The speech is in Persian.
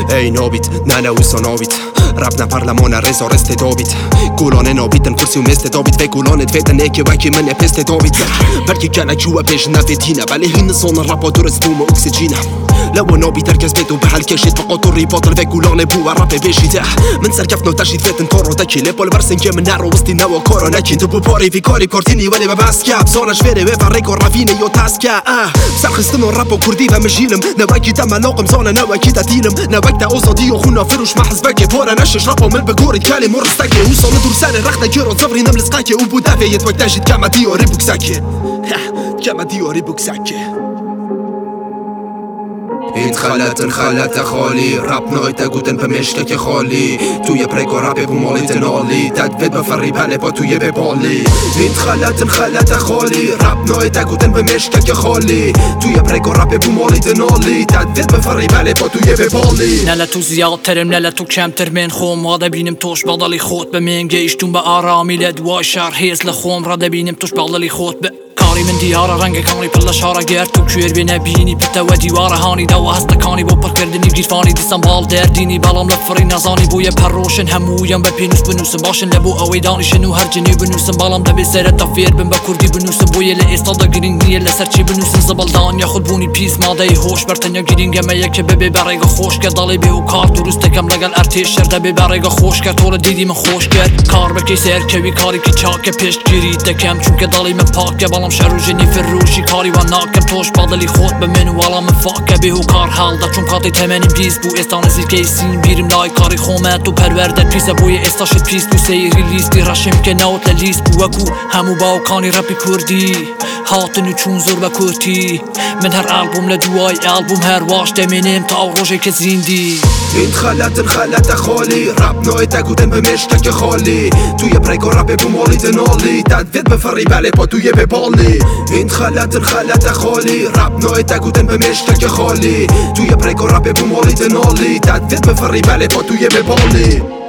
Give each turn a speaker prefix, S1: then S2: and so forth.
S1: ای نابید نه نویسا نابید رب نه پارلمان رضا رست داوید گولانه نابیدن کرسی و مست داوید و گولانه دویدن ایکی وکی من پست داوید بلکه کنه جوا پیش نفیدینه ولی هین صون رپا درست بوم و اکسیجینه لو نابید هرکس بیدو به حل کشید فقط ری باطل و گولانه بو و رپ بشیده من سرکفت نوتشید فتن تارو دکی لپال برسن که من نرو وستی نوا کارا نکین تو پاری فی کاری کارتینی ولی به بس کب زانش فره و فرق و روینه یا تسکه سرخستن و رپ و کردی و مجینم نوکی دم لاقم زانه نوکی دینم نوک دا آزادی و خونا فروش محزبک پاره نشش رپا مل بگورید کلی مرستکه او سانه دور سر رخت گران صبری نملسقکه او بود دفعیت وقت تجید کما دیاری بکسکه کما دیاری بکسکه انخلت خالی رپ نایتا گودن به مشکک خالی توی پریکو رپ بومالی تنالی تدوید بفری پله با توی ببالی انخلت خالی رپ نایتا گودن به مشکک خالی توی پریکو رپ بومالی تنالی تدوید بفری پله با توی ببالی
S2: نلا تو زیادترم نلا تو کمتر من خوم راده بینم توش بغدلی خود به من گیشتون به آرامی لدوای شهر هیز لخوم راده بینم توش بغدلی خود به کاری من دیاره رنگ کانی پلا شارا گرد تو کویر بینه بینی پتا و دیواره هانی دو هست کانی با پر کردنی گیر فانی دیسم بال دردینی بالام لفری نزانی بوی پروشن همویم به پینوس بنوسم باشن لبو اوی دانشن و هر جنی بنوسم بالام دبی سر تفیر بن با کردی بنوسم بوی لاستاد گرینگی لسرچی بنوسم زبال دان یا خود بونی پیس ماده هوش برتن یا گرینگ ما یک ببی برای خوش که دالی به او کار درست کم لگل ارتش شرده به برای خوش که طول دیدی من خوش کرد کار بکی سر کوی کاری که چاک پیش گیری دکم چون که دالی من پاک بالام شروجنی فروشی کاری و ناکم توش بادلی خود به من والا من فاکه به او کار حال دا چون قاطی تمنیم بیز بو استان زیرکی سین بیرم لای کاری خومه تو پرورده پیس بوی استاشت پیس بو سیری لیستی رشم که نوت لیست بو وکو همو باو کانی رپی کردی هاتنو چون زور و کرتی من هر البوم لدوای البوم هر واش دمینم تا روژه که زیندی
S1: انخلت خالی رپ نایتا گودن به مشکک خالی توی پریکو رپ بومالی تنالی تدوید بفری بله با توی ببالی انخلت خالی رپ نایتا گودن به مشکک خالی توی پریکو رپ بومالی تنالی تدوید بفری بله با توی ببالی